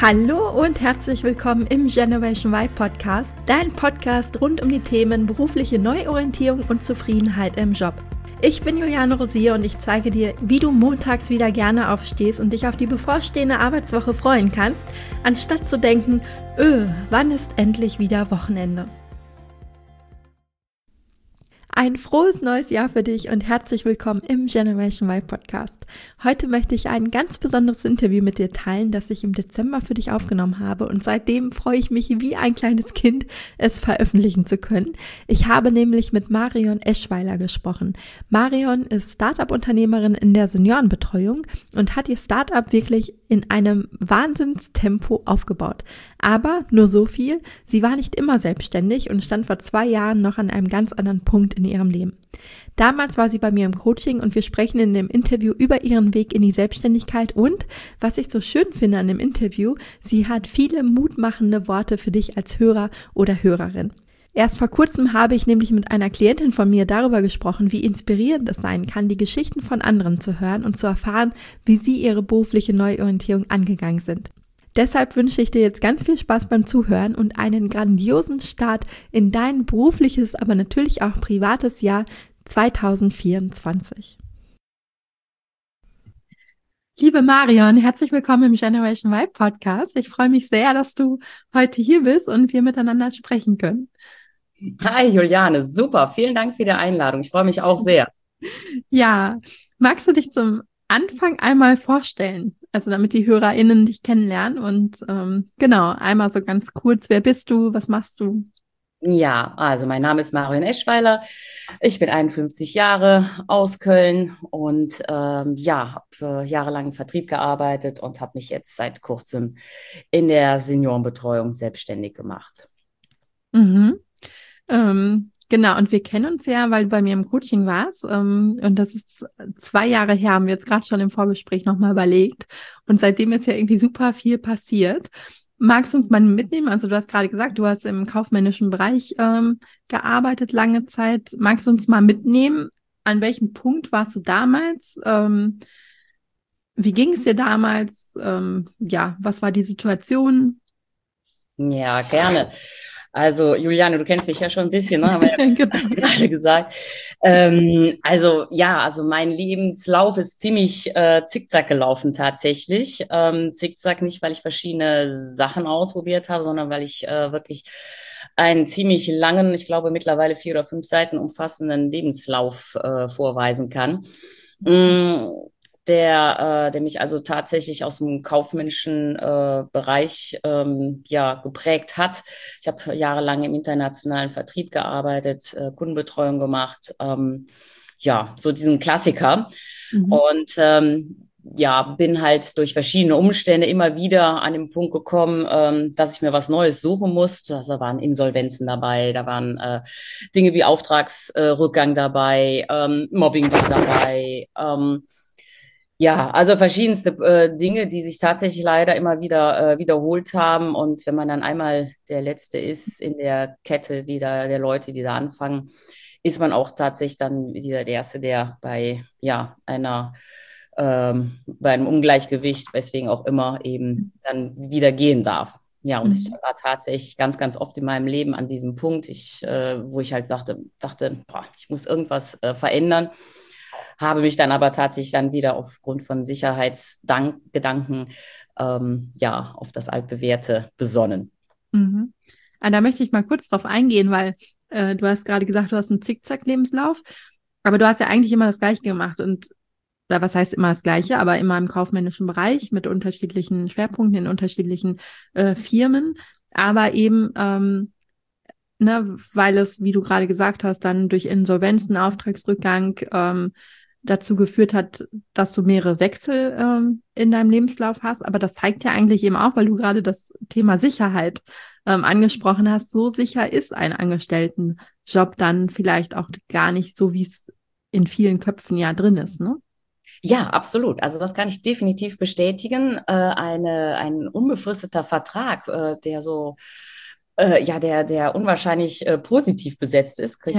Hallo und herzlich willkommen im Generation Y Podcast, dein Podcast rund um die Themen berufliche Neuorientierung und Zufriedenheit im Job. Ich bin Juliane Rosier und ich zeige dir, wie du montags wieder gerne aufstehst und dich auf die bevorstehende Arbeitswoche freuen kannst, anstatt zu denken, wann ist endlich wieder Wochenende? Ein frohes neues Jahr für dich und herzlich willkommen im Generation Y Podcast. Heute möchte ich ein ganz besonderes Interview mit dir teilen, das ich im Dezember für dich aufgenommen habe und seitdem freue ich mich wie ein kleines Kind, es veröffentlichen zu können. Ich habe nämlich mit Marion Eschweiler gesprochen. Marion ist Startup-Unternehmerin in der Seniorenbetreuung und hat ihr Startup wirklich in einem Wahnsinnstempo aufgebaut. Aber nur so viel, sie war nicht immer selbstständig und stand vor 2 Jahren noch an einem ganz anderen Punkt in ihrem Leben. Damals war sie bei mir im Coaching und wir sprechen in dem Interview über ihren Weg in die Selbstständigkeit und, was ich so schön finde an dem Interview, sie hat viele mutmachende Worte für dich als Hörer oder Hörerin. Erst vor kurzem habe ich nämlich mit einer Klientin von mir darüber gesprochen, wie inspirierend es sein kann, die Geschichten von anderen zu hören und zu erfahren, wie sie ihre berufliche Neuorientierung angegangen sind. Deshalb wünsche ich dir jetzt ganz viel Spaß beim Zuhören und einen grandiosen Start in dein berufliches, aber natürlich auch privates Jahr 2024. Liebe Marion, herzlich willkommen im Generation Y Podcast. Ich freue mich sehr, dass du heute hier bist und wir miteinander sprechen können. Hi Juliane, super. Vielen Dank für die Einladung. Ich freue mich auch sehr. Ja, magst du dich zum Anfang einmal vorstellen? Also damit die HörerInnen dich kennenlernen und genau, einmal so ganz kurz, wer bist du, was machst du? Ja, also mein Name ist Marion Eschweiler. Ich bin 51 Jahre aus Köln und habe jahrelang im Vertrieb gearbeitet und habe mich jetzt seit kurzem in der Seniorenbetreuung selbstständig gemacht. Mhm. Genau, und wir kennen uns ja, weil du bei mir im Coaching warst. Und das ist 2 Jahre her, haben wir jetzt gerade schon im Vorgespräch nochmal überlegt. Und seitdem ist ja irgendwie super viel passiert. Magst du uns mal mitnehmen? Also du hast gerade gesagt, du hast im kaufmännischen Bereich gearbeitet lange Zeit. Magst du uns mal mitnehmen? An welchem Punkt warst du damals? Wie ging es dir damals? Ja, was war die Situation? Ja, gerne. Also, Juliane, du kennst mich ja schon ein bisschen, ne? Haben wir Genau. ja gerade gesagt. Also mein Lebenslauf ist ziemlich zickzack gelaufen tatsächlich. Zickzack nicht, weil ich verschiedene Sachen ausprobiert habe, sondern weil ich wirklich einen ziemlich langen, ich glaube mittlerweile 4 oder 5 Seiten umfassenden Lebenslauf vorweisen kann. Mm, der mich also tatsächlich aus dem kaufmännischen Bereich geprägt hat. Ich habe jahrelang im internationalen Vertrieb gearbeitet, Kundenbetreuung gemacht, so diesen Klassiker. Mhm. Und bin halt durch verschiedene Umstände immer wieder an den Punkt gekommen, dass ich mir was Neues suchen musste. Also, da waren Insolvenzen dabei, da waren Dinge wie Auftragsrückgang dabei, Mobbing war dabei. Also verschiedenste Dinge, die sich tatsächlich leider immer wieder wiederholt haben. Und wenn man dann einmal der Letzte ist in der Kette, der Leute, die da anfangen, ist man auch tatsächlich dann wieder der Erste, der bei einem Ungleichgewicht, weswegen auch immer eben dann wieder gehen darf. Ja, und ich Mhm. war tatsächlich ganz, ganz oft in meinem Leben an diesem Punkt, wo ich halt dachte, boah, ich muss irgendwas verändern, habe mich dann aber tatsächlich dann wieder aufgrund von Sicherheitsgedanken auf das Altbewährte besonnen. Mhm. Da möchte ich mal kurz drauf eingehen, weil du hast gerade gesagt, du hast einen Zickzack-Lebenslauf, aber du hast ja eigentlich immer das Gleiche gemacht und, oder was heißt immer das Gleiche, aber immer im kaufmännischen Bereich mit unterschiedlichen Schwerpunkten in unterschiedlichen Firmen, aber eben, ne, weil es, wie du gerade gesagt hast, dann durch Insolvenzen, Auftragsrückgang dazu geführt hat, dass du mehrere Wechsel in deinem Lebenslauf hast. Aber das zeigt ja eigentlich eben auch, weil du gerade das Thema Sicherheit angesprochen hast, so sicher ist ein Angestelltenjob dann vielleicht auch gar nicht so, wie es in vielen Köpfen ja drin ist, ne? Ja, absolut. Also das kann ich definitiv bestätigen. Ein unbefristeter Vertrag, der unwahrscheinlich positiv besetzt ist, kriege ich Ja.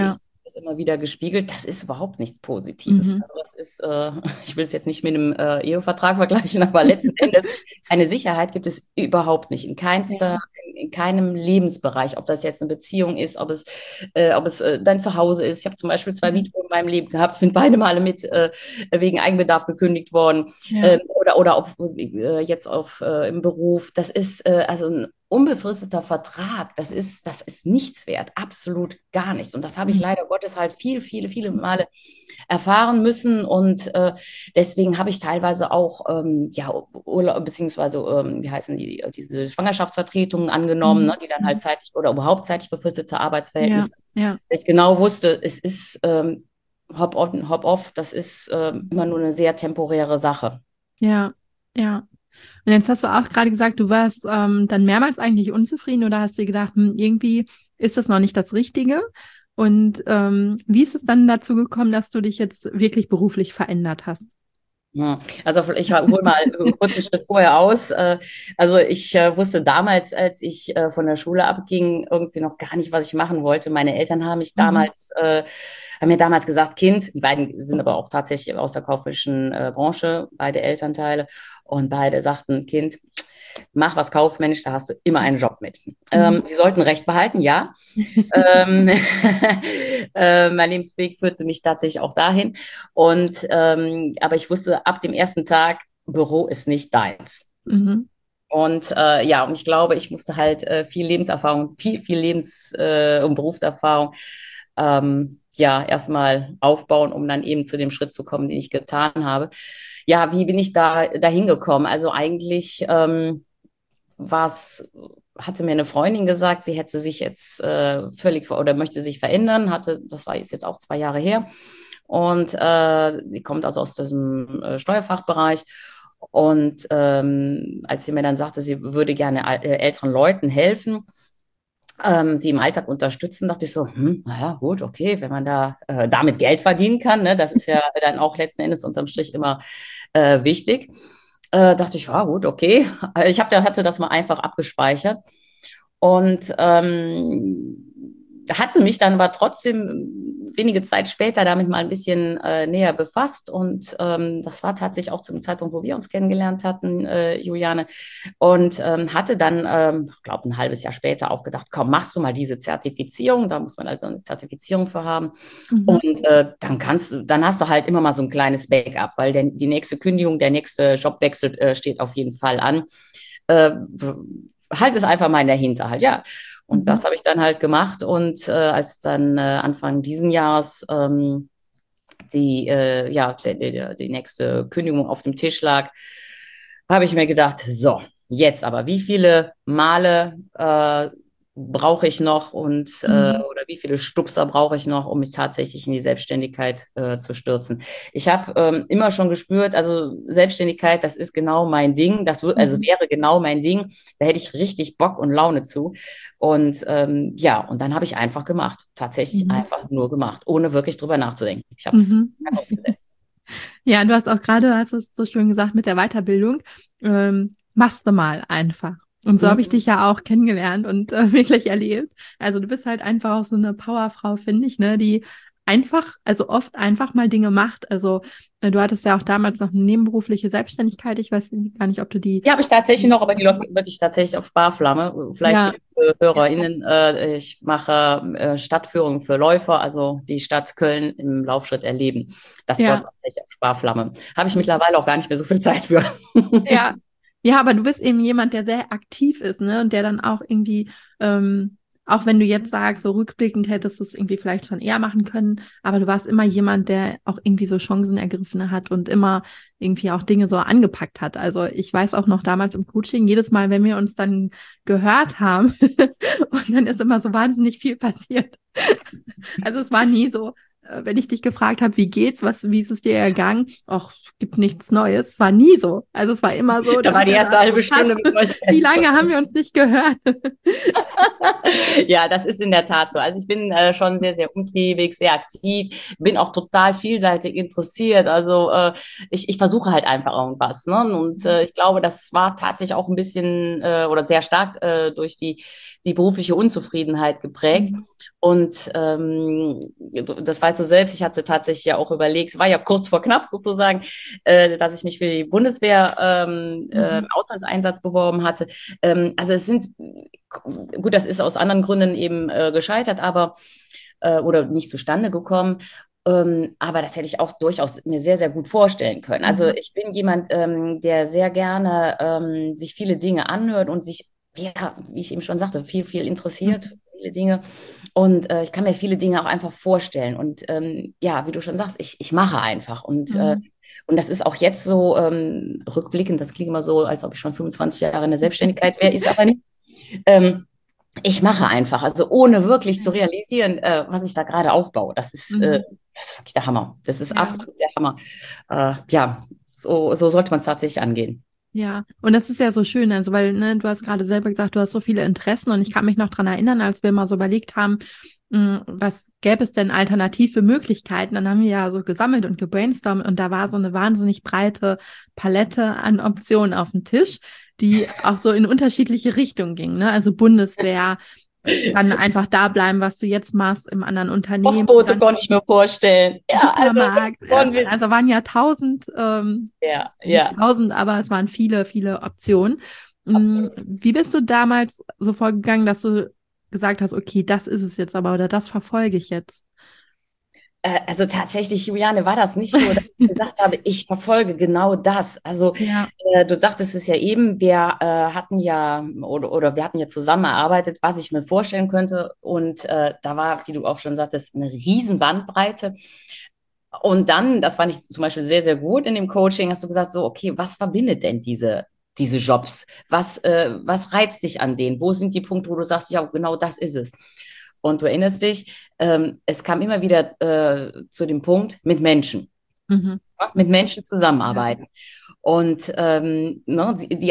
das immer wieder gespiegelt, das ist überhaupt nichts Positives. Mhm. Also das ist, ich will es jetzt nicht mit einem Ehevertrag vergleichen, aber letzten Endes, eine Sicherheit gibt es überhaupt nicht, Ja. in keinem Lebensbereich, ob das jetzt eine Beziehung ist, ob es dein Zuhause ist. Ich habe zum Beispiel zwei Ja. Mietwohnungen in meinem Leben gehabt, bin beide Male mit wegen Eigenbedarf gekündigt worden Ja. oder ob jetzt im Beruf. Das ist also ein unbefristeter Vertrag, das ist nichts wert, absolut gar nichts. Und das habe ich Mhm. leider Gottes halt viele Male erfahren müssen. Und deswegen habe ich teilweise auch ja, Urlaub, beziehungsweise, wie heißen diese Schwangerschaftsvertretungen angenommen, ne, Mhm. die dann halt Mhm. zeitlich oder überhaupt zeitlich befristete Ja. Arbeitsverhältnisse. Ja. Ich genau wusste, es ist Hop-on, Hop-off, das ist immer nur eine sehr temporäre Sache. Ja. Ja. Und jetzt hast du auch gerade gesagt, du warst dann mehrmals eigentlich unzufrieden oder hast dir gedacht, irgendwie ist das noch nicht das Richtige. Und wie ist es dann dazu gekommen, dass du dich jetzt wirklich beruflich verändert hast? Ja, also ich hole mal kurz einen Schritt vorher aus. Also ich wusste damals, als ich von der Schule abging, irgendwie noch gar nicht, was ich machen wollte. Meine Eltern Mhm. haben mir damals gesagt, Kind, die beiden sind aber auch tatsächlich aus der kaufmännischen Branche, beide Elternteile, und beide sagten, Kind, mach was kaufmännisch, da hast du immer einen Job mit. Mhm. Sie sollten Recht behalten, ja. Ähm, mein Lebensweg führte mich tatsächlich auch dahin. Und aber ich wusste ab dem ersten Tag, Büro ist nicht deins. Mhm. Und ja, und ich glaube, ich musste halt viel Lebenserfahrung, viel und Berufserfahrung ja, erstmal aufbauen, um dann eben zu dem Schritt zu kommen, den ich getan habe. Ja, wie bin ich dahin gekommen? Also eigentlich was hatte mir eine Freundin gesagt, sie hätte sich jetzt oder möchte sich verändern, ist jetzt auch 2 Jahre her. Und sie kommt also aus diesem Steuerfachbereich. Und als sie mir dann sagte, sie würde gerne älteren Leuten helfen, sie im Alltag unterstützen, dachte ich so, naja, gut, okay, wenn man da damit Geld verdienen kann, ne, das ist ja dann auch letzten Endes unterm Strich immer wichtig. Dachte ich, ja, gut, okay. Hatte das mal einfach abgespeichert und hatte mich dann aber trotzdem wenige Zeit später damit mal ein bisschen näher befasst. Und das war tatsächlich auch zum Zeitpunkt, wo wir uns kennengelernt hatten, Juliane. Und hatte dann, glaube ein halbes Jahr später auch gedacht, komm, machst du mal diese Zertifizierung. Da muss man also eine Zertifizierung für haben. Mhm. Und dann hast du halt immer mal so ein kleines Backup, weil die nächste Kündigung, der nächste Jobwechsel steht auf jeden Fall an. Äh, halt es einfach mal in der Hinterhalt, ja. Und Mhm. das habe ich dann halt gemacht. Und als dann Anfang diesen Jahres die nächste Kündigung auf dem Tisch lag, habe ich mir gedacht, so, jetzt aber, wie viele Male brauche ich noch Mhm. oder wie viele Stupser brauche ich noch, um mich tatsächlich in die Selbstständigkeit zu stürzen? Ich habe immer schon gespürt, also Selbstständigkeit, das ist genau mein Ding, also Mhm. wäre genau mein Ding, da hätte ich richtig Bock und Laune zu. Und ja, und dann habe ich einfach gemacht, tatsächlich Mhm. einfach nur gemacht, ohne wirklich drüber nachzudenken. Ich habe es Mhm. einfach umgesetzt. Ja, du hast auch gerade, hast es so schön gesagt, mit der Weiterbildung, machst du mal einfach. Und so habe ich Mhm. dich ja auch kennengelernt und wirklich erlebt. Also du bist halt einfach auch so eine Powerfrau, finde ich, ne, die einfach, also oft einfach mal Dinge macht. Also du hattest ja auch damals noch eine nebenberufliche Selbstständigkeit. Ich weiß gar nicht, ob du die. Die habe ich tatsächlich noch, aber die läuft wirklich tatsächlich auf Sparflamme. Vielleicht für Ja, die HörerInnen, ich mache Stadtführungen für Läufer, also die Stadt Köln im Laufschritt erleben. Das läuft ja. tatsächlich auf Sparflamme. Habe ich mittlerweile auch gar nicht mehr so viel Zeit für. Ja, ja, aber du bist eben jemand, der sehr aktiv ist, ne? Und der dann auch irgendwie, auch wenn du jetzt sagst, so rückblickend hättest du es irgendwie vielleicht schon eher machen können, aber du warst immer jemand, der auch irgendwie so Chancen ergriffen hat und immer irgendwie auch Dinge so angepackt hat. Also ich weiß auch noch damals im Coaching, jedes Mal, wenn wir uns dann gehört haben, und dann ist immer so wahnsinnig viel passiert. Also es war nie so, wenn ich dich gefragt habe, wie geht's, wie ist es dir ergangen? Ach, gibt nichts Neues. War nie so. Also es war immer so, Da dass war ich die dann erste dachte, halbe krass, Stunde mit euch wie lange haben schon. wir uns nicht gehört? Ja, das ist in der Tat so. Also ich bin schon sehr umtriebig, sehr aktiv, bin auch total vielseitig interessiert. Also ich versuche halt einfach irgendwas. Ne? Und ich glaube, das war tatsächlich auch ein bisschen oder sehr stark durch die berufliche Unzufriedenheit geprägt. Mhm. Und das weißt du selbst, ich hatte tatsächlich ja auch überlegt, es war ja kurz vor knapp sozusagen, dass ich mich für die Bundeswehr Mhm. Auslandseinsatz beworben hatte. Also es sind, gut, das ist aus anderen Gründen eben gescheitert, aber oder nicht zustande gekommen. Aber das hätte ich auch durchaus mir sehr, sehr gut vorstellen können. Also Mhm. ich bin jemand, der sehr gerne sich viele Dinge anhört und sich, ja, wie ich eben schon sagte, viel interessiert, Mhm. viele Dinge. Und ich kann mir viele Dinge auch einfach vorstellen. Und ja, wie du schon sagst, ich mache einfach. Mhm. Und das ist auch jetzt so rückblickend, das klingt immer so, als ob ich schon 25 Jahre in der Selbstständigkeit wäre, ist aber nicht. Ähm, Ich mache einfach, also ohne wirklich zu realisieren, was ich da gerade aufbaue. Mhm. Das ist wirklich der Hammer. Das ist Ja. absolut der Hammer. Ja, so sollte man es tatsächlich angehen. Ja, und das ist ja so schön, also weil, ne, du hast gerade selber gesagt, du hast so viele Interessen und ich kann mich noch dran erinnern, als wir mal so überlegt haben, was gäbe es denn alternative Möglichkeiten, dann haben wir ja so gesammelt und gebrainstormt und da war so eine wahnsinnig breite Palette an Optionen auf dem Tisch, die auch so in unterschiedliche Richtungen gingen, ne? Also Bundeswehr, dann einfach da bleiben, was du jetzt machst im anderen Unternehmen, Postbote dann konnte ich mir vorstellen. Ja, also Supermarkt, von Witz. also waren ja tausend, Ja, nicht ja, tausend, aber es waren viele, viele Optionen. absolut. Wie bist du damals so vorgegangen, dass du gesagt hast, okay, das ist es jetzt aber oder das verfolge ich jetzt? Also tatsächlich, Juliane, war das nicht so, dass ich gesagt habe, ich verfolge genau das. Also Ja. du sagtest es ja eben, wir hatten ja oder wir hatten ja zusammengearbeitet, was ich mir vorstellen könnte. Und da war, wie du auch schon sagtest, eine riesen Bandbreite. Und dann, das fand ich zum Beispiel sehr, sehr gut in dem Coaching, hast du gesagt, so, okay, was verbindet denn diese Jobs? Was reizt dich an denen? Wo sind die Punkte, wo du sagst, ja, genau das ist es? Und du erinnerst dich, es kam immer wieder zu dem Punkt mit Menschen, Mhm. ja, mit Menschen Ja. zusammenarbeiten. Und ne, die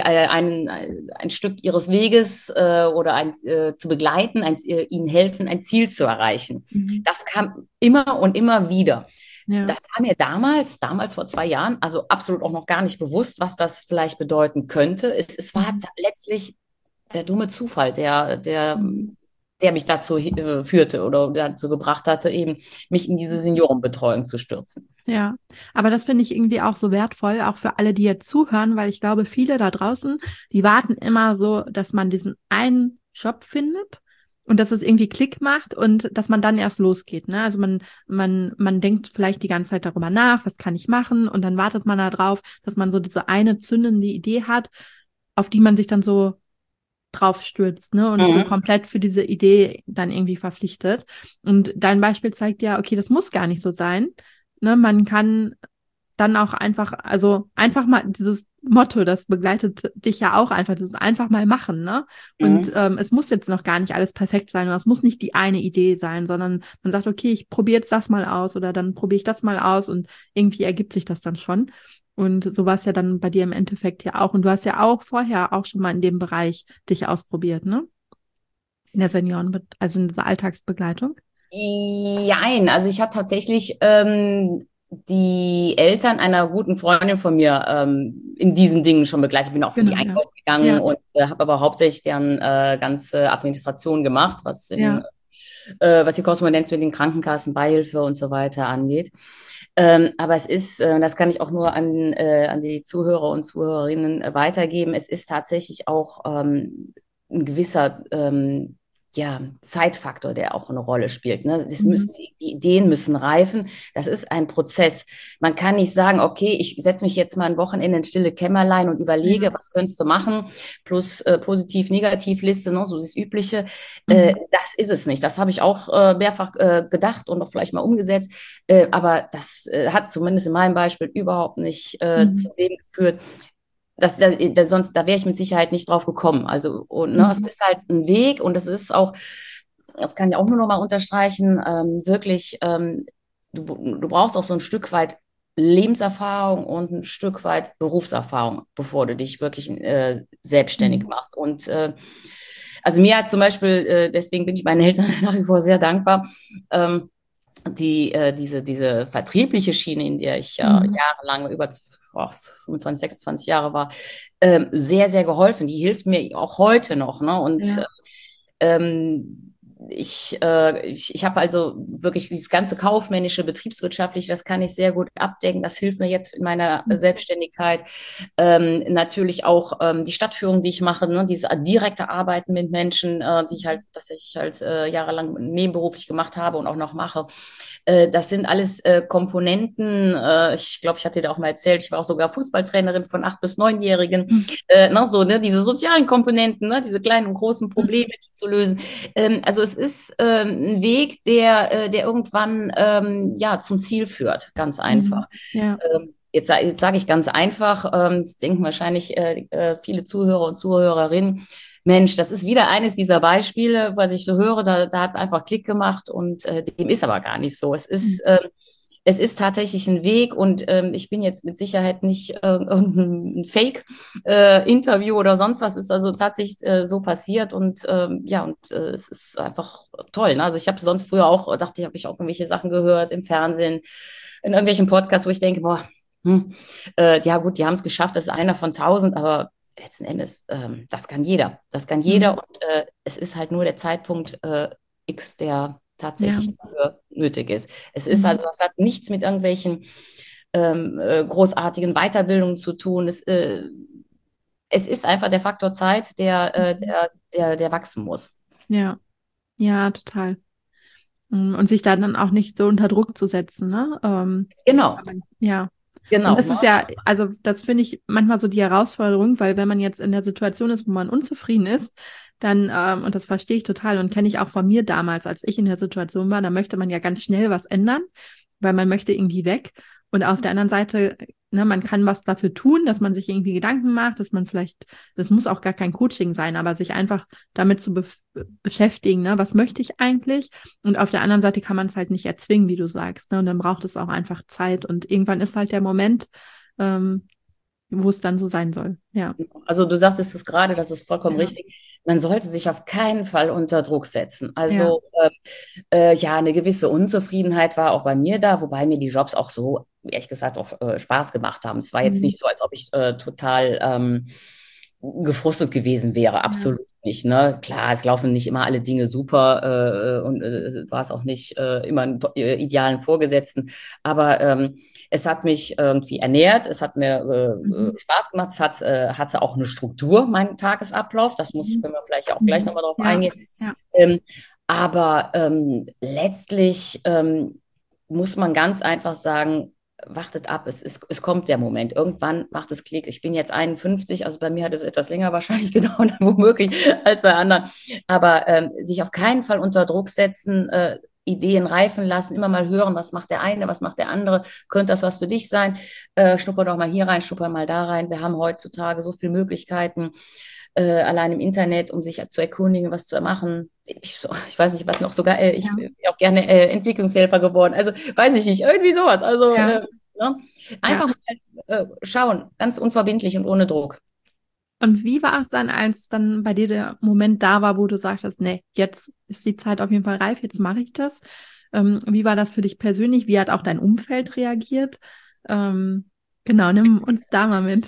ein Stück ihres Weges oder zu begleiten, ihnen helfen, ein Ziel zu erreichen. Mhm. Das kam immer und immer wieder. Ja. Das war mir damals vor 2 Jahren, also absolut auch noch gar nicht bewusst, was das vielleicht bedeuten könnte. Es war Mhm. letztlich der dumme Zufall, Mhm. der mich dazu führte oder dazu gebracht hatte, eben mich in diese Seniorenbetreuung zu stürzen. Ja, aber das finde ich irgendwie auch so wertvoll, auch für alle, die jetzt zuhören, weil ich glaube, viele da draußen, die warten immer so, dass man diesen einen Job findet und dass es irgendwie Klick macht und dass man dann erst losgeht, ne? Also man denkt vielleicht die ganze Zeit darüber nach, was kann ich machen? Und dann wartet man da drauf, dass man so diese eine zündende Idee hat, auf die man sich dann so drauf stürzt, ne? Und so Mhm. komplett für diese Idee dann irgendwie verpflichtet. Und dein Beispiel zeigt ja, okay, das muss gar nicht so sein. Ne? Man kann dann auch einfach, also einfach mal dieses Motto, das begleitet dich ja auch einfach, das ist einfach mal machen, ne? Und Mhm. es muss jetzt noch gar nicht alles perfekt sein, oder es muss nicht die eine Idee sein, sondern man sagt, okay, ich probiere jetzt das mal aus oder dann probiere ich das mal aus und irgendwie ergibt sich das dann schon. Und so war es ja dann bei dir im Endeffekt ja auch. Und du hast ja auch vorher auch schon mal in dem Bereich dich ausprobiert, ne? In der also in dieser Alltagsbegleitung. Jein, also ich habe tatsächlich die Eltern einer guten Freundin von mir in diesen Dingen schon begleitet. Bin auch für die Genau, ja. einkaufen gegangen Ja, und habe aber hauptsächlich deren ganze Administration gemacht, ja. was die Korrespondenz mit den Krankenkassen, Beihilfe und so weiter angeht. Aber es ist, das kann ich auch nur an die Zuhörer und Zuhörerinnen weitergeben, es ist tatsächlich auch ein gewisser ja, Zeitfaktor, der auch eine Rolle spielt. Ne? Mhm. Die Ideen müssen reifen. Das ist ein Prozess. Man kann nicht sagen, okay, ich setze mich jetzt mal ein Wochenende in stille Kämmerlein und Ja. überlege, was könntest du machen, plus Positiv-Negativ-Liste, ne? So das Übliche. Mhm. Das ist es nicht. Das habe ich auch mehrfach gedacht und auch vielleicht mal umgesetzt. Aber das hat zumindest in meinem Beispiel überhaupt nicht zu Mhm. dem geführt, sonst, da wäre ich mit Sicherheit nicht drauf gekommen. Also, und, ne, es Mhm. ist halt ein Weg und es ist auch, das kann ich auch nur noch mal unterstreichen, wirklich, du brauchst auch so ein Stück weit Lebenserfahrung und ein Stück weit Berufserfahrung, bevor du dich wirklich selbstständig Mhm. machst. Und also mir hat zum Beispiel, deswegen bin ich meinen Eltern nach wie vor sehr dankbar, ähm, diese vertriebliche Schiene, in der ich ja Mhm. jahrelang über 25, 26 Jahre war, sehr, sehr geholfen. Die hilft mir auch heute noch. Ne? Und Ja. ich habe also wirklich dieses ganze kaufmännische, betriebswirtschaftliche, das kann ich sehr gut abdecken. Das hilft mir jetzt in meiner Selbstständigkeit. Natürlich auch die Stadtführung, die ich mache, ne, dieses direkte Arbeiten mit Menschen, das ich halt jahrelang nebenberuflich gemacht habe und auch noch mache. Das sind alles Komponenten. Ich glaube, ich hatte dir auch mal erzählt, ich war auch sogar Fußballtrainerin von 8- bis 9-Jährigen. Diese sozialen Komponenten, ne, diese kleinen und großen Probleme, die zu lösen. Also es ist ein Weg, der irgendwann ja, zum Ziel führt, ganz einfach. Mhm. Ja, Jetzt sage ich ganz einfach, das denken wahrscheinlich viele Zuhörer und Zuhörerinnen, Mensch, das ist wieder eines dieser Beispiele, was ich so höre, da hat es einfach Klick gemacht und dem ist aber gar nicht so. Es ist tatsächlich ein Weg und ich bin jetzt mit Sicherheit nicht irgendein Fake-Interview oder sonst was. Ist also tatsächlich so passiert und ja, und es ist einfach toll. Ne? Also ich habe sonst früher auch, dachte ich, habe ich auch irgendwelche Sachen gehört im Fernsehen, in irgendwelchen Podcasts, wo ich denke, boah, ja gut, die haben es geschafft, das ist einer von 1000, aber letzten Endes, das kann jeder. Das kann jeder mhm. und es ist halt nur der Zeitpunkt X, der Ja, tatsächlich dafür nötig ist. Es ist mhm. also, es hat nichts mit irgendwelchen großartigen Weiterbildungen zu tun. Es ist einfach der Faktor Zeit, Mhm. der wachsen muss. Ja, ja, total. Und sich da dann auch nicht so unter Druck zu setzen, ne? Genau, Ja. Und genau. das Ne? ist ja, also das finde ich manchmal so die Herausforderung, weil wenn man jetzt in der Situation ist, wo man unzufrieden ist, dann, und das verstehe ich total und kenne ich auch von mir damals, als ich in der Situation war, da möchte man ja ganz schnell was ändern, weil man möchte irgendwie weg. Und auf der anderen Seite, ne, man kann was dafür tun, dass man sich irgendwie Gedanken macht, dass man vielleicht, das muss auch gar kein Coaching sein, aber sich einfach damit zu beschäftigen, ne, was möchte ich eigentlich? Und auf der anderen Seite kann man es halt nicht erzwingen, wie du sagst, ne? Und dann braucht es auch einfach Zeit. Und irgendwann ist halt der Moment, ähm, wo es dann so sein soll. Ja. Also du sagtest es gerade, das ist vollkommen Ja. richtig. Man sollte sich auf keinen Fall unter Druck setzen. Ja. Also ja, eine gewisse Unzufriedenheit war auch bei mir da, wobei mir die Jobs auch so, ehrlich gesagt, auch Spaß gemacht haben. Es war jetzt Mhm. nicht so, als ob ich total gefrustet gewesen wäre. Ja. Absolut nicht. Ne? Klar, es laufen nicht immer alle Dinge super und war es auch nicht immer einen idealen Vorgesetzten. Aber es hat mich irgendwie ernährt, es hat mir Mhm. Spaß gemacht, hatte auch eine Struktur, mein Tagesablauf. Das muss, Mhm. können wir vielleicht auch gleich Mhm. nochmal drauf Ja. eingehen. Ja. Ähm, aber letztlich muss man ganz einfach sagen, wartet ab, es kommt der Moment. Irgendwann macht es Klick. Ich bin jetzt 51, also bei mir hat es etwas länger wahrscheinlich gedauert, womöglich, als bei anderen. Aber sich auf keinen Fall unter Druck setzen, Ideen reifen lassen, immer mal hören, was macht der eine, was macht der andere, könnte das was für dich sein? Schnupper doch mal hier rein, schnupper mal da rein. Wir haben heutzutage so viele Möglichkeiten allein im Internet, um sich zu erkundigen, was zu machen. Ich weiß nicht, ich war noch sogar, ich Ja. bin auch gerne Entwicklungshelfer geworden. Also weiß ich nicht, irgendwie sowas. Also Ja. ne? Ja. Einfach mal schauen, ganz unverbindlich und ohne Druck. Und wie war es dann, als dann bei dir der Moment da war, wo du sagtest, nee, jetzt ist die Zeit auf jeden Fall reif, jetzt mache ich das? Wie war das für dich persönlich? Wie hat auch dein Umfeld reagiert? Genau, nimm uns da mal mit.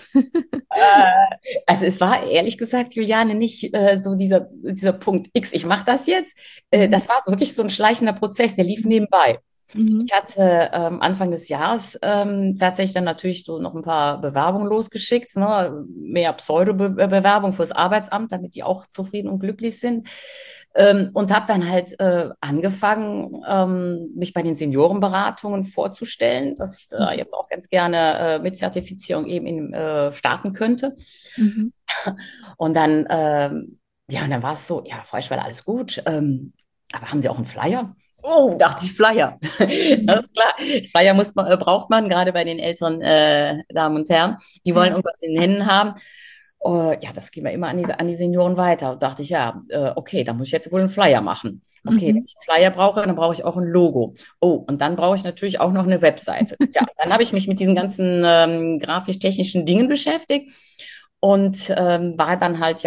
Also es war ehrlich gesagt, Juliane, nicht so dieser Punkt X, ich mache das jetzt. Mhm. Das war so wirklich so ein schleichender Prozess, der lief nebenbei. Mhm. Ich hatte Anfang des Jahres tatsächlich dann natürlich so noch ein paar Bewerbungen losgeschickt, ne? Mehr Pseudo-Bewerbung fürs Arbeitsamt, damit die auch zufrieden und glücklich sind. Und habe dann halt angefangen, mich bei den Seniorenberatungen vorzustellen, dass ich da Mhm. jetzt auch ganz gerne mit Zertifizierung eben starten könnte. Mhm. Und dann, ja, und dann war es so, ja, Frau Eschweiler, alles gut. Aber haben Sie auch einen Flyer? Oh, dachte ich, Flyer. Mhm. Alles klar. Flyer braucht man, gerade bei den älteren Damen und Herren. Die wollen Ja. irgendwas in den Händen haben. Ja, das gehen wir immer an die Senioren weiter. Und dachte ich, ja, okay, da muss ich jetzt wohl einen Flyer machen. Okay, wenn Mhm. ich einen Flyer brauche, dann brauche ich auch ein Logo. Oh, und dann brauche ich natürlich auch noch eine Webseite. Ja, dann habe ich mich mit diesen ganzen grafisch-technischen Dingen beschäftigt und war dann halt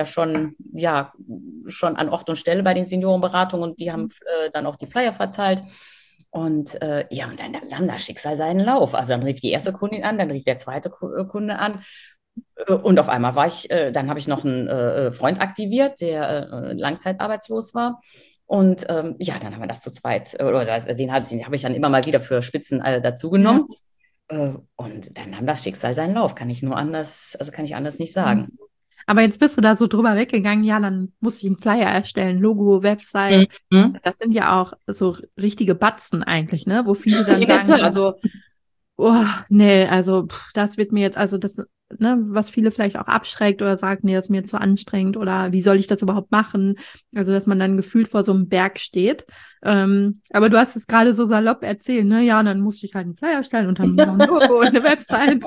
schon an Ort und Stelle bei den Seniorenberatungen und die haben dann auch die Flyer verteilt. Und ja, und dann nahm das Schicksal seinen Lauf. Also dann rief die erste Kundin an, dann rief der zweite Kunde an. Und auf einmal dann habe ich noch einen Freund aktiviert, der langzeitarbeitslos war. Und ja, dann haben wir das zu zweit, den habe ich dann immer mal wieder für Spitzen dazu Ja. genommen. Und dann nahm das Schicksal seinen Lauf, kann ich anders nicht Mhm. sagen. Aber jetzt bist du da so drüber weggegangen, ja, dann muss ich einen Flyer erstellen, Logo, Website. Mhm. Das sind ja auch so richtige Batzen eigentlich, ne? Wo viele dann In der sagen, Tat. also oh, nee, also das wird mir jetzt, also das, ne, was viele vielleicht auch abschreckt oder sagt, nee, das ist mir zu anstrengend oder wie soll ich das überhaupt machen? Also, dass man dann gefühlt vor so einem Berg steht. Aber du hast es gerade so salopp erzählt, ne? Ja, und dann musste ich halt einen Flyer stellen und dann noch ein Logo und eine Website.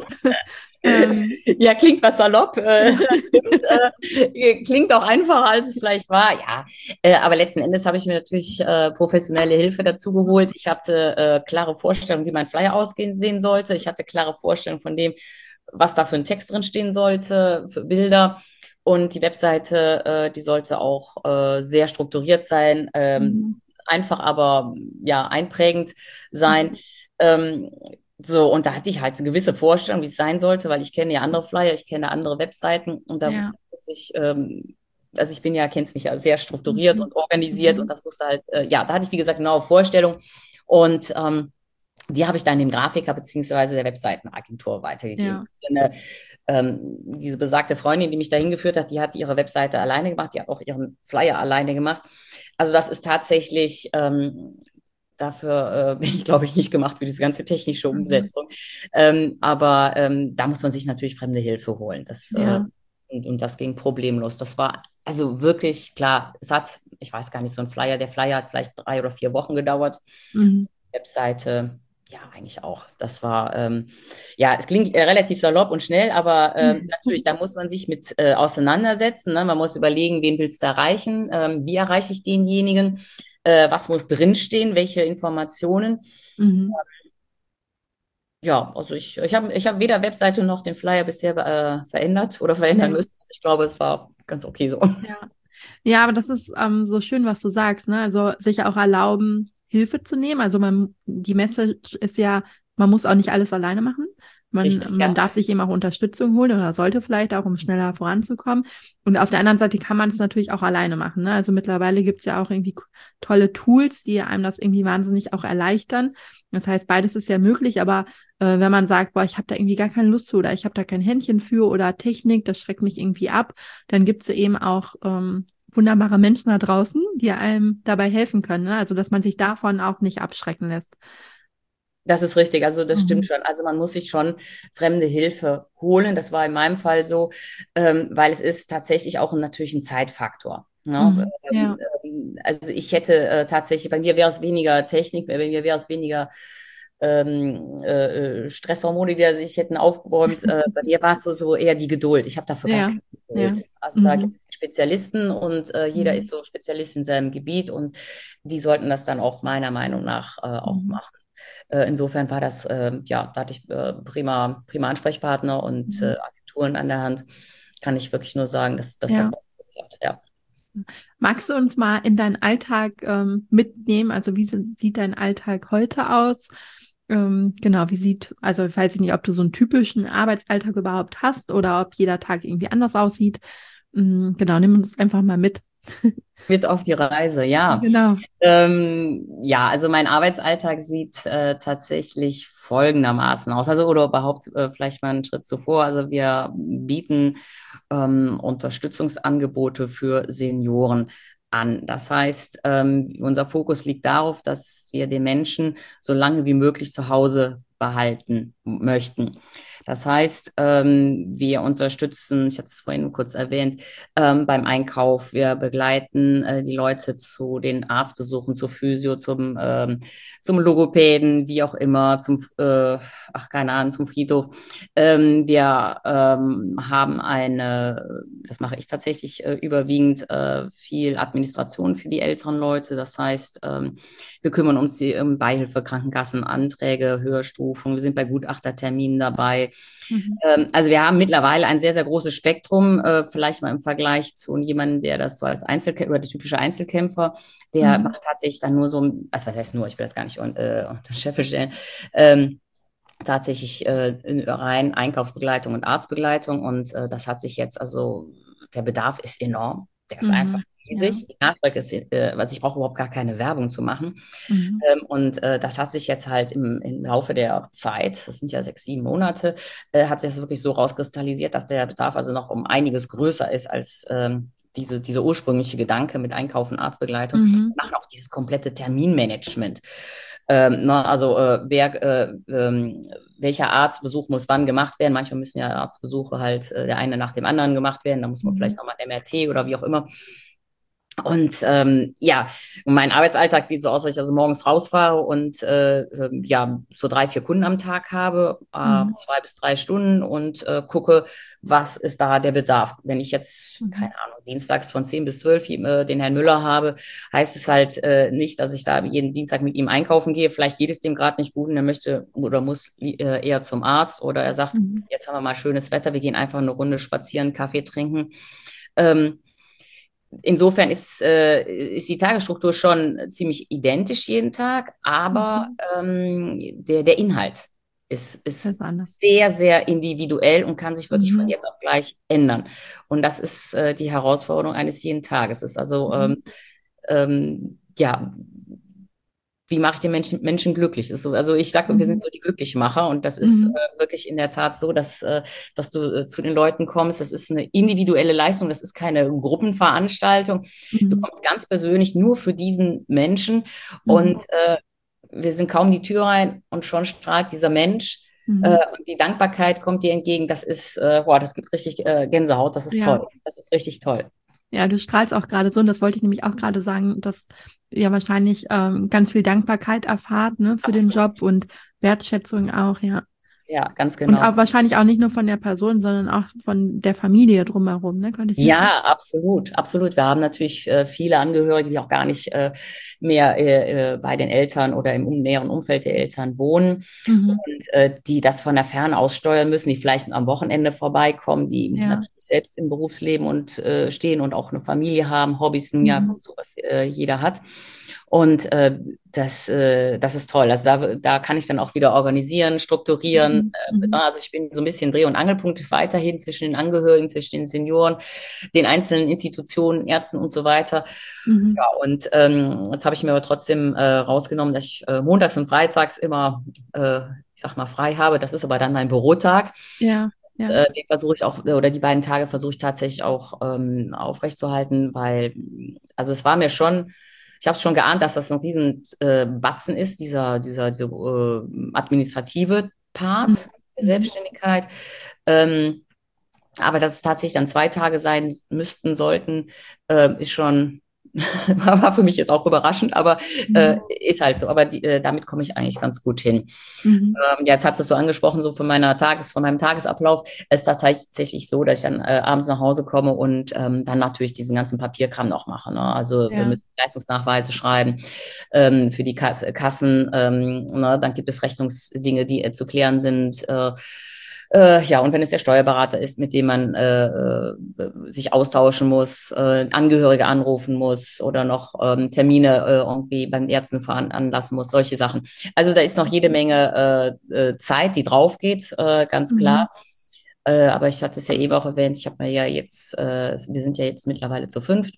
ähm, Ja, klingt was salopp, ja. das stimmt. Klingt auch einfacher, als es vielleicht war. Ja, aber letzten Endes habe ich mir natürlich professionelle Hilfe dazu geholt. Ich hatte klare Vorstellungen, wie mein Flyer aussehen sehen sollte. Ich hatte klare Vorstellungen von dem, was da für ein Text drin stehen sollte, für Bilder. Und die Webseite, die sollte auch sehr strukturiert sein, Mhm. einfach aber ja einprägend sein. Mhm. So, und da hatte ich halt eine gewisse Vorstellung, wie es sein sollte, weil ich kenne ja andere Flyer, ich kenne andere Webseiten und da Ja. wusste ich, also ich bin ja, kennst mich ja sehr strukturiert Mhm. und organisiert und Mhm. das musste halt, ja, da hatte ich, wie gesagt, genaue Vorstellung und die habe ich dann dem Grafiker beziehungsweise der Webseitenagentur weitergegeben. Ja. Diese besagte Freundin, die mich dahin geführt hat, die hat ihre Webseite alleine gemacht, die hat auch ihren Flyer alleine gemacht. Also das ist tatsächlich dafür bin ich, glaube ich, nicht gemacht für diese ganze technische Mhm. Umsetzung. Aber da muss man sich natürlich fremde Hilfe holen. Ja. Und das ging problemlos. Das war also wirklich klar. Ich weiß gar nicht, so ein Flyer, der Flyer hat vielleicht 3 oder 4 Wochen gedauert. Mhm. Webseite, ja, eigentlich auch. Das war, ja, es klingt relativ salopp und schnell, aber natürlich, da muss man sich mit auseinandersetzen. Ne? Man muss überlegen, wen willst du erreichen, wie erreiche ich denjenigen, was muss drinstehen, welche Informationen. Mhm. Ja, also ich hab weder Webseite noch den Flyer bisher verändert oder verändern Ja. müssen. Also ich glaube, es war ganz okay so. Ja. Ja, aber das ist so schön, was du sagst, ne? Also sich auch erlauben, Hilfe zu nehmen. Also die Message ist ja, man muss auch nicht alles alleine machen. Richtig, Man ja. darf sich eben auch Unterstützung holen oder sollte vielleicht auch, um schneller voranzukommen. Und auf der anderen Seite kann man es natürlich auch alleine machen, ne? Also mittlerweile gibt es ja auch irgendwie tolle Tools, die einem das irgendwie wahnsinnig auch erleichtern. Das heißt, beides ist ja möglich, aber wenn man sagt, boah, ich habe da irgendwie gar keine Lust zu oder ich habe da kein Händchen für oder Technik, das schreckt mich irgendwie ab, dann gibt es eben auch wunderbare Menschen da draußen, die einem dabei helfen können. Ne? Also, dass man sich davon auch nicht abschrecken lässt. Das ist richtig, also das stimmt Mhm. schon. Also man muss sich schon fremde Hilfe holen. Das war in meinem Fall so, weil es ist tatsächlich auch natürlich ein Zeitfaktor. Ne? Mhm. Ja, Also ich hätte tatsächlich, bei mir wäre es weniger Technik, bei mir wäre es weniger Stresshormone, die sich hätten aufgeräumt. Bei mir war es so eher die Geduld. Ich habe dafür gar ja, keine ja. Geduld. Also da gibt Mhm. es Spezialisten und jeder Mhm. ist so Spezialist in seinem Gebiet und die sollten das dann auch meiner Meinung nach auch Mhm. machen. Insofern war das, ja, da hatte ich prima Ansprechpartner und Mhm. Agenturen an der Hand. Kann ich wirklich nur sagen, dass das hat Ja. auch geklappt. Ja. Magst du uns mal in deinen Alltag mitnehmen? Also, sieht dein Alltag heute aus? Genau, also ich weiß nicht, ob du so einen typischen Arbeitsalltag überhaupt hast oder ob jeder Tag irgendwie anders aussieht. Genau, nimm uns einfach mal mit. Mit auf die Reise, ja. Genau. Ja, also mein Arbeitsalltag sieht tatsächlich folgendermaßen aus. Also, oder überhaupt vielleicht mal einen Schritt zuvor. Also wir bieten Unterstützungsangebote für Senioren an. Das heißt, unser Fokus liegt darauf, dass wir den Menschen so lange wie möglich zu Hause behalten möchten. Das heißt, wir unterstützen, ich hatte es vorhin kurz erwähnt, beim Einkauf. Wir begleiten die Leute zu den Arztbesuchen, zur Physio, zum Logopäden, wie auch immer, ach keine Ahnung, zum Friedhof. Wir haben das mache ich tatsächlich überwiegend, viel Administration für die älteren Leute. Das heißt, wir kümmern uns um Beihilfe, Krankenkassen, Anträge, Höherstufung. Wir sind bei Gutachterterminen dabei. Mhm. Also wir haben mittlerweile ein sehr, sehr großes Spektrum, vielleicht mal im Vergleich zu jemandem, der das so als Einzelkämpfer oder der typische Einzelkämpfer, der Mhm. macht tatsächlich dann nur so, also was heißt nur, ich will das gar nicht unter den Scheffel stellen, ähm, tatsächlich rein Einkaufsbegleitung und Arztbegleitung und das hat sich jetzt, also der Bedarf ist enorm. Der ist einfach Mhm. ja. riesig. Die Nachfrage ist, also ich brauche überhaupt gar keine Werbung zu machen. Mhm. Und das hat sich jetzt halt im Laufe der Zeit, das sind ja 6, 7 Monate, hat sich das wirklich so rauskristallisiert, dass der Bedarf also noch um einiges größer ist als dieser ursprüngliche Gedanke mit Einkauf und Arztbegleitung. Wir Mhm. machen auch dieses komplette Terminmanagement. Also welcher Arztbesuch muss wann gemacht werden? Manchmal müssen ja Arztbesuche halt der eine nach dem anderen gemacht werden. Da muss man vielleicht Mhm. nochmal ein MRT oder wie auch immer. Und ja, mein Arbeitsalltag sieht so aus, dass ich also morgens rausfahre und ja, so 3, 4 Kunden am Tag habe, Mhm. 2 bis 3 Stunden und gucke, was ist da der Bedarf. Wenn ich jetzt, Mhm. keine Ahnung, dienstags von 10 bis 12 den Herrn Müller habe, heißt es halt nicht, dass ich da jeden Dienstag mit ihm einkaufen gehe. Vielleicht geht es dem gerade nicht gut und er möchte oder muss eher zum Arzt oder er sagt, Mhm. jetzt haben wir mal schönes Wetter, wir gehen einfach eine Runde spazieren, Kaffee trinken. Ähm, Insofern ist die Tagesstruktur schon ziemlich identisch jeden Tag, aber Mhm. der Inhalt Das ist ist anders. sehr, sehr individuell und kann sich wirklich von Mhm. jetzt auf gleich ändern. Und das ist die Herausforderung eines jeden Tages. Es ist also, Mhm. ja, wie mache ich den Menschen glücklich? Ist so, also ich sage, wir sind Mhm. so die Glücklichmacher und das ist Mhm. wirklich in der Tat so, dass du zu den Leuten kommst. Das ist eine individuelle Leistung, das ist keine Gruppenveranstaltung. Du Mhm. kommst ganz persönlich nur für diesen Menschen Mhm. und wir sind kaum die Tür rein und schon strahlt dieser Mensch. Mhm. Und die Dankbarkeit kommt dir entgegen. Das ist, boah, das gibt richtig Gänsehaut. Das ist Ja. toll. Das ist richtig toll. Ja, du strahlst auch gerade so, und das wollte ich nämlich auch gerade sagen, dass ihr wahrscheinlich ganz viel Dankbarkeit erfahrt, ne, für den Absolut. Job und Wertschätzung auch, ja. Ja, ganz Und genau. auch wahrscheinlich auch nicht nur von der Person, sondern auch von der Familie drumherum, ne, könnte ich mir vorstellen. Ja, absolut, absolut. Wir haben natürlich viele Angehörige, die auch gar nicht mehr bei den Eltern oder im näheren Umfeld der Eltern wohnen Mhm. und die das von der Ferne aus steuern müssen, die vielleicht am Wochenende vorbeikommen, die Ja. natürlich selbst im Berufsleben und stehen und auch eine Familie haben, Hobbys nun ja, Mhm. so was jeder hat. Und das ist toll. Also da kann ich dann auch wieder organisieren, strukturieren. Mhm. Mhm. Also ich bin so ein bisschen Dreh- und Angelpunkt weiterhin zwischen den Angehörigen, zwischen den Senioren, den einzelnen Institutionen, Ärzten und so weiter. Ja, Mhm. und jetzt habe ich mir aber trotzdem rausgenommen, dass ich montags und freitags immer, ich sag mal, frei habe. Das ist aber dann mein Bürotag. Ja, ja. Den versuche ich auch, oder die beiden Tage versuche ich tatsächlich auch aufrechtzuerhalten, weil, also es war mir schon, ich habe es schon geahnt, dass das ein riesen Batzen ist, dieser administrative Part Mhm. der Mhm. Selbstständigkeit. Ähm, aber dass es tatsächlich dann 2 Tage sein müssten, sollten, ist schon, war für mich jetzt auch überraschend, aber Mhm. ist halt so. Aber damit komme ich eigentlich ganz gut hin. Mhm. Jetzt hattest du angesprochen, so von meinem Tagesablauf. Es ist tatsächlich so, dass ich dann abends nach Hause komme und dann natürlich diesen ganzen Papierkram noch mache. Ne? Also wir Ja. müssen Leistungsnachweise schreiben für die Kassen. Ne? Dann gibt es Rechnungsdinge, die zu klären sind. Ja, und wenn es der Steuerberater ist, mit dem man sich austauschen muss, Angehörige anrufen muss oder noch Termine irgendwie beim Ärzten veranlassen muss, solche Sachen. Also da ist noch jede Menge Zeit, die drauf geht, ganz klar. Mhm. Aber ich hatte es ja eben auch erwähnt, ich habe mir ja jetzt, wir sind ja jetzt mittlerweile zu fünft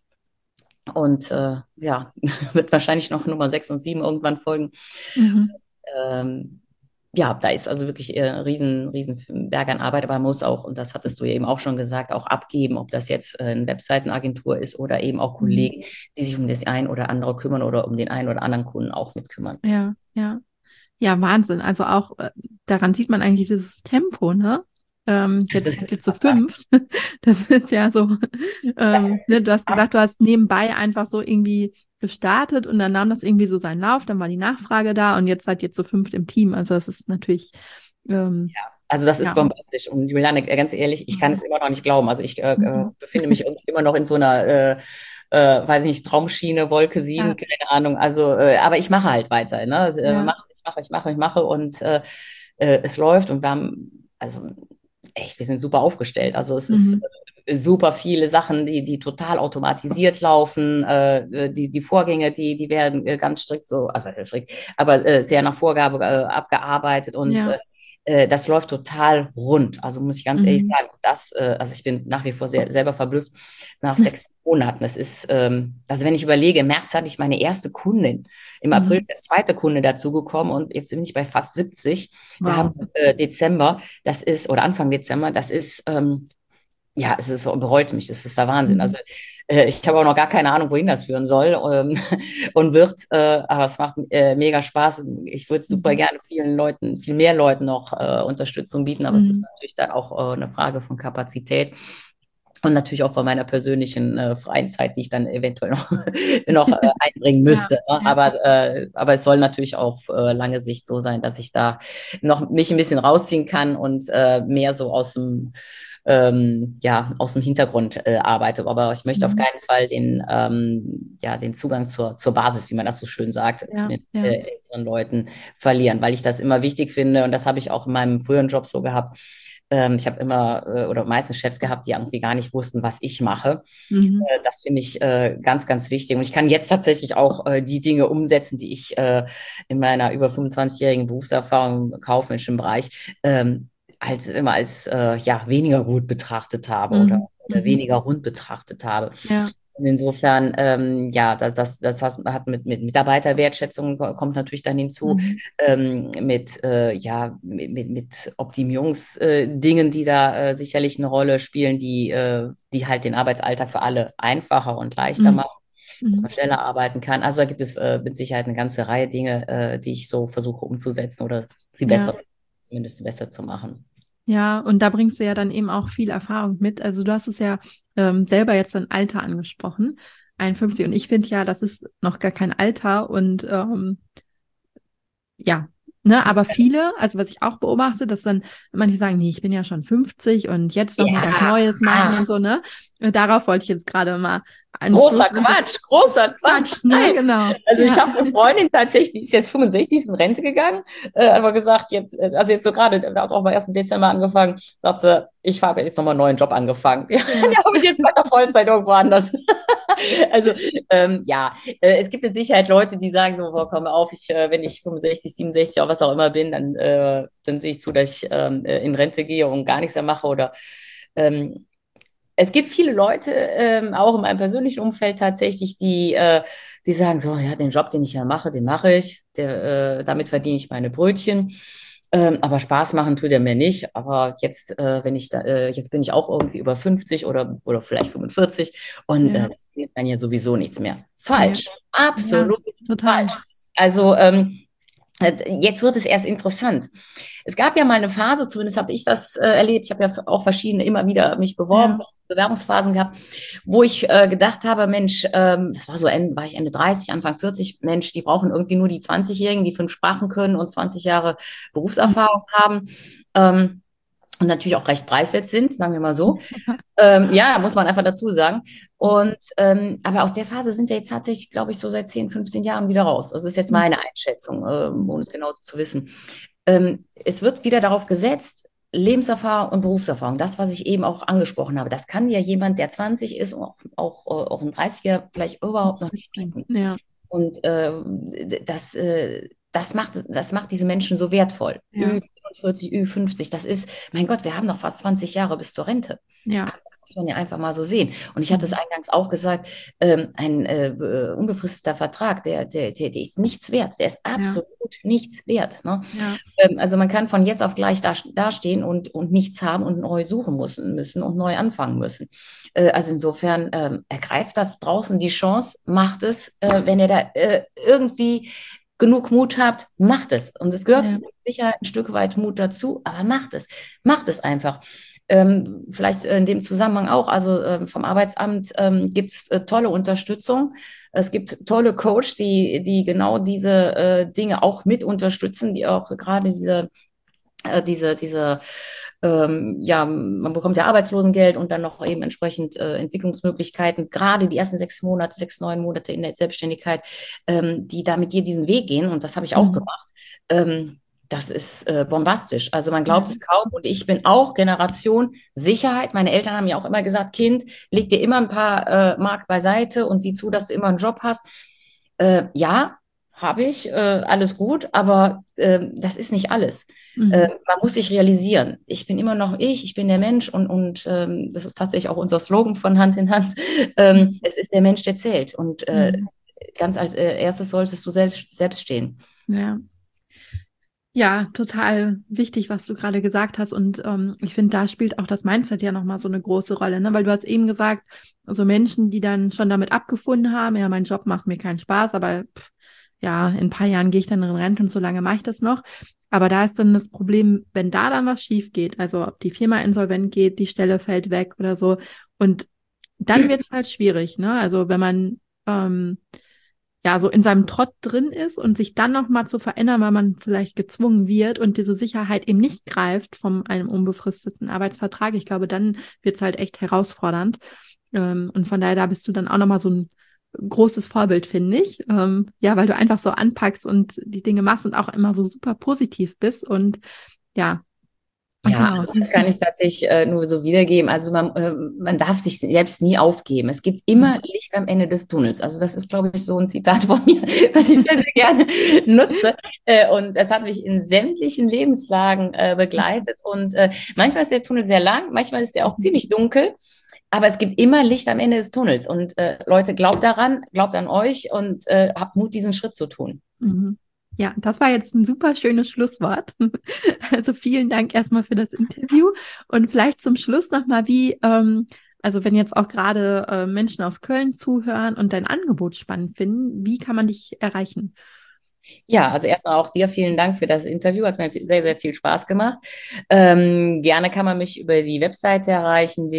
und ja, wird wahrscheinlich noch Nummer 6 und 7 irgendwann folgen. Mhm. Ähm, ja, da ist also wirklich ein riesen Berg an Arbeit, aber man muss auch, und das hattest du ja eben auch schon gesagt, auch abgeben, ob das jetzt eine Webseitenagentur ist oder eben auch Mhm. Kollegen, die sich um das ein oder andere kümmern oder um den einen oder anderen Kunden auch mit kümmern. Ja, ja. Ja, Wahnsinn. Also auch daran sieht man eigentlich dieses Tempo, ne? Das Jetzt ist, seid ihr zu was sagst fünft. Das ist ja so, das ne, ist du hast gesagt, du hast nebenbei einfach so irgendwie gestartet und dann nahm das irgendwie so seinen Lauf, dann war die Nachfrage da und jetzt seid ihr zu fünft im Team. Also das ist natürlich, Also das ist ja. bombastisch. Und Juliane, ganz ehrlich, ich kann es Mhm. immer noch nicht glauben. Also ich Mhm. befinde mich irgendwie immer noch in so einer, weiß ich nicht, Traumschiene, Wolke 7, Ja, keine Ahnung. Also, aber ich mache halt weiter. Ne? Also, ja. ich mache und es läuft und wir haben, also echt, wir sind super aufgestellt. Also es ist Mhm. super viele Sachen, die total automatisiert laufen. Die Vorgänge, die werden ganz strikt so, also strikt, aber sehr nach Vorgabe abgearbeitet und Ja. Das läuft total rund. Also muss ich ganz ehrlich Mhm. sagen, also ich bin nach wie vor selber verblüfft nach 6 Monaten. Also wenn ich überlege, im März hatte ich meine erste Kundin, im April Mhm. ist der zweite Kunde dazugekommen und jetzt bin ich bei fast 70. Wir haben Wow. Dezember, oder Anfang Dezember, ja, es ist so, bereut mich, das ist der Wahnsinn. Also Mhm. ich habe auch noch gar keine Ahnung, wohin das führen soll und wird, aber es macht mega Spaß. Ich würde super Mhm. gerne vielen Leuten, viel mehr Leuten noch Unterstützung bieten, aber es ist Mhm. natürlich dann auch eine Frage von Kapazität. Und natürlich auch von meiner persönlichen freien Zeit, die ich dann eventuell noch einbringen Ja, müsste. Ne? ja. Aber es soll natürlich auf lange Sicht so sein, dass ich da noch mich ein bisschen rausziehen kann und mehr so aus dem Hintergrund arbeite. Aber ich möchte auf Mhm. keinen Fall den Zugang zur Basis, wie man das so schön sagt, zu Ja, den ja. älteren Leuten verlieren, weil ich das immer wichtig finde. Und das habe ich auch in meinem früheren Job so gehabt. Ich habe immer oder meistens Chefs gehabt, die irgendwie gar nicht wussten, was ich mache. Mhm. Das finde ich ganz, ganz wichtig. Und ich kann jetzt tatsächlich auch die Dinge umsetzen, die ich in meiner über 25-jährigen Berufserfahrung im kaufmännischen Bereich halt immer als weniger gut betrachtet habe Mhm. oder Mhm. weniger rund betrachtet habe. Ja. Und insofern, hat mit Mitarbeiterwertschätzung kommt natürlich dann hinzu, Mhm. mit Optimierungsdingen, die da sicherlich eine Rolle spielen, die halt den Arbeitsalltag für alle einfacher und leichter Mhm. machen, dass man Mhm. schneller arbeiten kann. Also da gibt es mit Sicherheit eine ganze Reihe Dinge, die ich so versuche umzusetzen oder sie Ja. besser, zumindest besser zu machen. Ja, und da bringst du ja dann eben auch viel Erfahrung mit. Also du hast es ja selber jetzt dein Alter angesprochen, 51. Und ich finde ja, das ist noch gar kein Alter. Und ja, ne, aber viele, also was ich auch beobachte, dass dann manche sagen, nee, ich bin ja schon 50 und jetzt noch mal was Ja, Neues machen und so, ne? Darauf wollte ich jetzt gerade mal großer anstoßen. Quatsch, großer Quatsch. Quatsch, ne? Nein. Genau. Also ich Ja. habe eine Freundin tatsächlich, die ist jetzt 65, ist in Rente gegangen, aber gesagt, also jetzt so gerade, da hat auch am 1. Dezember angefangen, sagt sie, ich habe jetzt nochmal einen neuen Job angefangen. Ja, Ja. und jetzt bei der Vollzeit irgendwo anders. Also es gibt mit Sicherheit Leute, die sagen so, boah, komm auf, wenn ich 65, 67 oder was auch immer bin, dann sehe ich zu, dass ich in Rente gehe und gar nichts mehr mache oder ähm, es gibt viele Leute, auch in meinem persönlichen Umfeld tatsächlich, die sagen so, ja, den Job, den ich ja mache, den mache ich. Damit verdiene ich meine Brötchen. Aber Spaß machen tut er mir nicht. Aber jetzt bin ich auch irgendwie über 50 oder vielleicht 45 und Ja. das geht dann ja sowieso nichts mehr. Ja. Falsch. Ja. Absolut falsch. Total. Also, jetzt wird es erst interessant. Es gab ja mal eine Phase, zumindest habe ich das erlebt. Ich habe ja auch verschiedene immer wieder mich beworben, Ja. verschiedene Bewerbungsphasen gehabt, wo ich gedacht habe, Mensch, war ich Ende 30, Anfang 40, Mensch, die brauchen irgendwie nur die 20-Jährigen, die 5 Sprachen können und 20 Jahre Berufserfahrung Mhm. haben. Und natürlich auch recht preiswert sind, sagen wir mal so. Ja, muss man einfach dazu sagen. Aber aus der Phase sind wir jetzt tatsächlich, glaube ich, so seit 10, 15 Jahren wieder raus. Also das ist jetzt Mhm. meine Einschätzung, ohne es genau zu wissen. Es wird wieder darauf gesetzt, Lebenserfahrung und Berufserfahrung, das, was ich eben auch angesprochen habe, das kann ja jemand, der 20 ist und auch ein 30er vielleicht überhaupt noch nicht bieten. Ja. Und das macht diese Menschen so wertvoll. Ja. Ü45, Ü50, das ist, mein Gott, wir haben noch fast 20 Jahre bis zur Rente. Ja. Das muss man ja einfach mal so sehen. Und ich hatte es Mhm. eingangs auch gesagt, ein unbefristeter Vertrag, der ist nichts wert. Der ist Ja. absolut nichts wert. Ne? Ja. Also man kann von jetzt auf gleich dastehen und nichts haben und neu suchen müssen und neu anfangen müssen. Also insofern ergreift da draußen die Chance, macht es, wenn ihr da irgendwie genug Mut habt, macht es. Und es gehört Ja. sicher ein Stück weit Mut dazu, aber macht es. Macht es einfach. Vielleicht in dem Zusammenhang auch, also vom Arbeitsamt gibt es tolle Unterstützung. Es gibt tolle Coaches, die genau diese Dinge auch mit unterstützen, die auch gerade man bekommt ja Arbeitslosengeld und dann noch eben entsprechend Entwicklungsmöglichkeiten, gerade die ersten 6 Monate, 6, 9 Monate in der Selbstständigkeit, die da mit dir diesen Weg gehen. Und das habe ich auch Mhm. gemacht. Das ist bombastisch. Also man Ja. glaubt es kaum. Und ich bin auch Generation Sicherheit. Meine Eltern haben ja auch immer gesagt, Kind, leg dir immer ein paar Mark beiseite und sieh zu, dass du immer einen Job hast. Ja, habe ich, alles gut, aber das ist nicht alles. Mhm. Man muss sich realisieren, ich bin immer noch ich bin der Mensch und das ist tatsächlich auch unser Slogan von Hand in Hand. Es ist der Mensch, der zählt und Mhm. ganz als erstes solltest du selbst stehen. Ja. Ja, total wichtig, was du gerade gesagt hast. Und ich finde, da spielt auch das Mindset ja nochmal so eine große Rolle, ne? Weil du hast eben gesagt, so Menschen, die dann schon damit abgefunden haben, ja, mein Job macht mir keinen Spaß, aber ja, in ein paar Jahren gehe ich dann in Rente und so lange mache ich das noch. Aber da ist dann das Problem, wenn da dann was schief geht, also ob die Firma insolvent geht, die Stelle fällt weg oder so. Und dann wird es halt schwierig, ne? Also wenn man ja, so in seinem Trott drin ist und sich dann nochmal zu verändern, weil man vielleicht gezwungen wird und diese Sicherheit eben nicht greift von einem unbefristeten Arbeitsvertrag. Ich glaube, dann wird es halt echt herausfordernd. Und von daher, da bist du dann auch nochmal so ein großes Vorbild, finde ich. Ja, weil du einfach so anpackst und die Dinge machst und auch immer so super positiv bist und ja, Ja, genau. also das kann ich tatsächlich nur so wiedergeben. Also man darf sich selbst nie aufgeben. Es gibt immer Licht am Ende des Tunnels. Also das ist, glaube ich, so ein Zitat von mir, was ich sehr, sehr gerne nutze. Und das hat mich in sämtlichen Lebenslagen begleitet. Und manchmal ist der Tunnel sehr lang, manchmal ist der auch ziemlich dunkel. Aber es gibt immer Licht am Ende des Tunnels. Und Leute, glaubt daran, glaubt an euch und habt Mut, diesen Schritt zu tun. Mhm. Ja, das war jetzt ein super schönes Schlusswort. Also vielen Dank erstmal für das Interview und vielleicht zum Schluss nochmal, also wenn jetzt auch gerade Menschen aus Köln zuhören und dein Angebot spannend finden, wie kann man dich erreichen? Ja, also erstmal auch dir vielen Dank für das Interview. Hat mir sehr, sehr viel Spaß gemacht. Gerne kann man mich über die Webseite erreichen,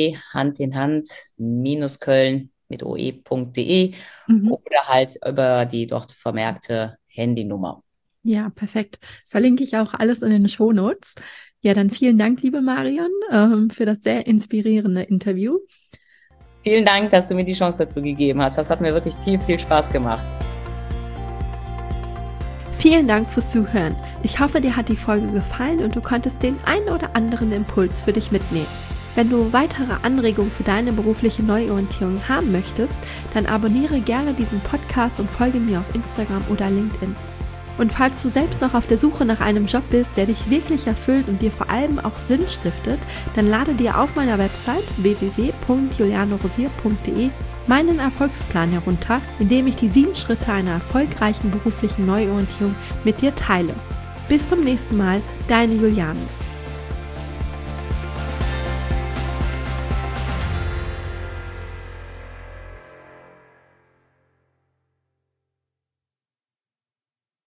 www.handinhand-köln mit oe.de Mhm. oder halt über die dort vermerkte Handynummer. Ja, perfekt. Verlinke ich auch alles in den Shownotes. Ja, dann vielen Dank, liebe Marion, für das sehr inspirierende Interview. Vielen Dank, dass du mir die Chance dazu gegeben hast. Das hat mir wirklich viel, viel Spaß gemacht. Vielen Dank fürs Zuhören. Ich hoffe, dir hat die Folge gefallen und du konntest den einen oder anderen Impuls für dich mitnehmen. Wenn du weitere Anregungen für deine berufliche Neuorientierung haben möchtest, dann abonniere gerne diesen Podcast und folge mir auf Instagram oder LinkedIn. Und falls du selbst noch auf der Suche nach einem Job bist, der dich wirklich erfüllt und dir vor allem auch Sinn stiftet, dann lade dir auf meiner Website www.julianerosier.de meinen Erfolgsplan herunter, in dem ich die 7 Schritte einer erfolgreichen beruflichen Neuorientierung mit dir teile. Bis zum nächsten Mal, deine Juliane.